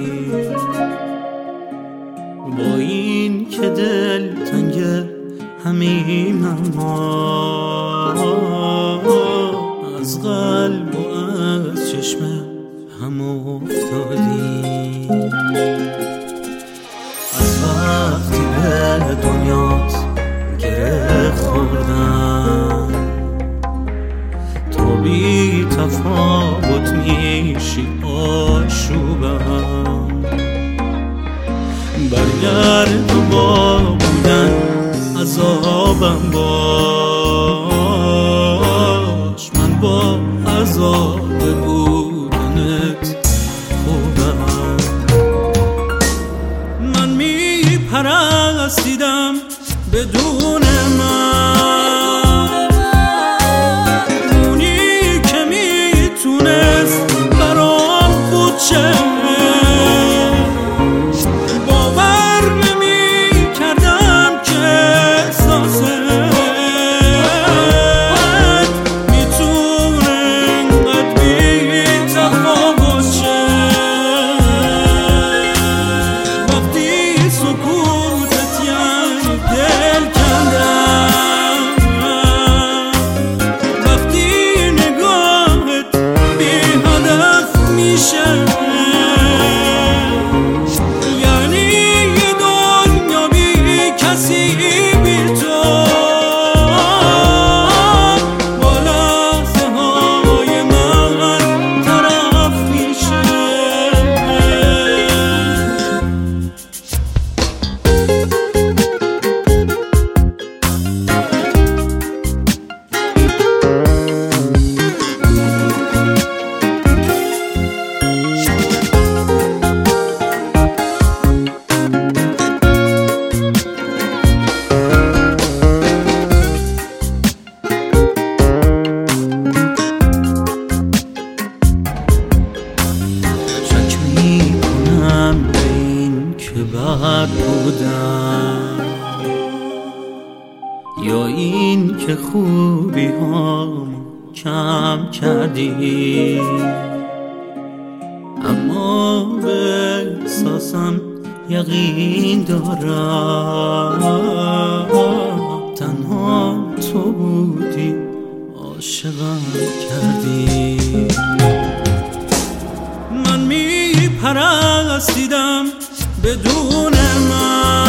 با این که دل تنگ همیم، اما از قلب و از چشم هم افتادی. از وقتی به دنیات گره خوردم تا بی تفاوت میشی آشوبم. برگرد و با بودن عذابم باش، من با عذاب بودنت خوبم. من میپرستیدم بدون من، اونی که میتونست برام بود چه بد بودم یا این که خوبی هم کم کردی، اما به احساسم یقین دارم تنها تو بودی عاشقم کردی. من میپرستیدم بدون من،